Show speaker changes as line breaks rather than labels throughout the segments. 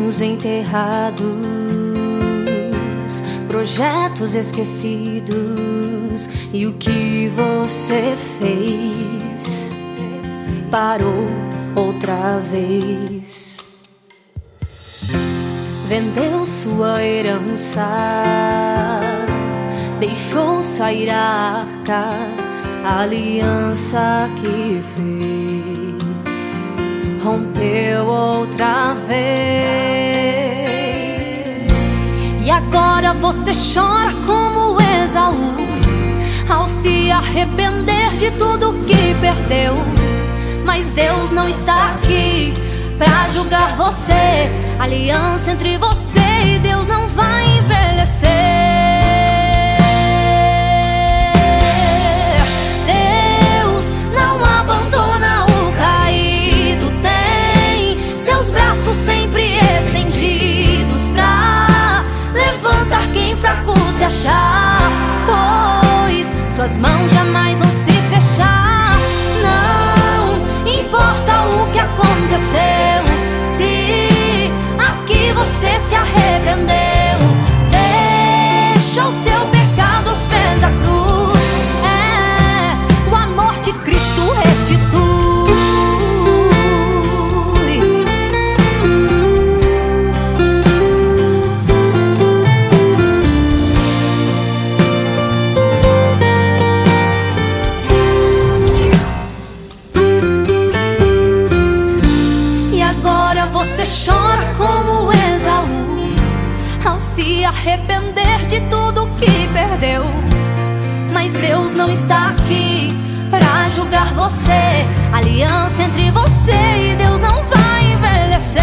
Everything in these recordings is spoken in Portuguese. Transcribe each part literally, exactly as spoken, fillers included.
sonhos enterrados, projetos esquecidos. E o que você fez? Parou outra vez. Vendeu sua herança, deixou sair a arca, a aliança que fez, rompeu outra vez. E agora você chora como Esaú, ao se arrepender de tudo que perdeu. Mas Deus não está aqui pra julgar você. A aliança entre você e Deus não vai envelhecer. Deus não abandona o caído, tem seus braços sempre estendidos pra levantar quem fraco se achar, pois suas mãos jamais vão se fechar. Não importa o que aconteceu, se aqui você se arrependeu, deixa o seu pecado aos pés da cruz. É, o amor de Cristo restitui. Você chora como Esaú, ao se arrepender de tudo que perdeu. Mas Deus não está aqui pra julgar você. A aliança entre você e Deus não vai envelhecer.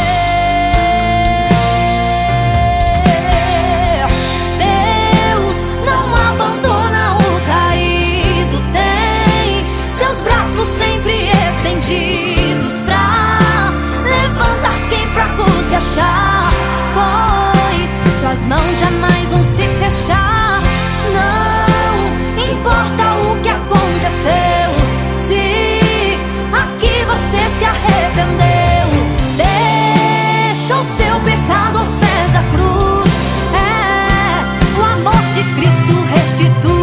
Deus não abandona o caído, tem seus braços sempre estendidos pra levantar quem fraco se achar, pois suas mãos jamais vão se fechar. Não importa o que aconteceu, se aqui você se arrependeu, deixa o seu pecado aos pés da cruz. É, o amor de Cristo restitui.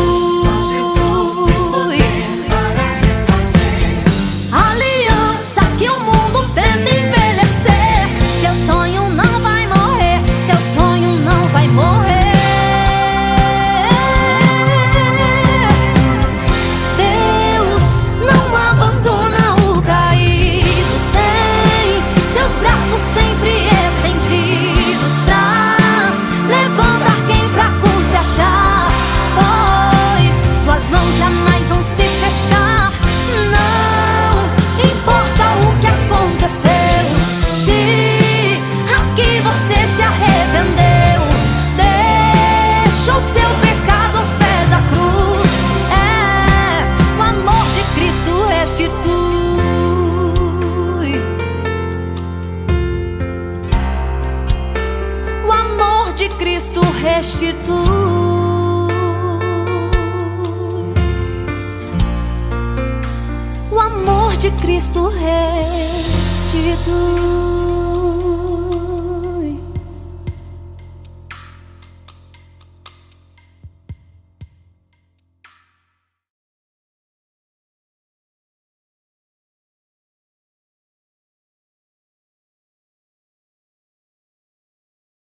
Cristo restitui. O amor de Cristo restitui.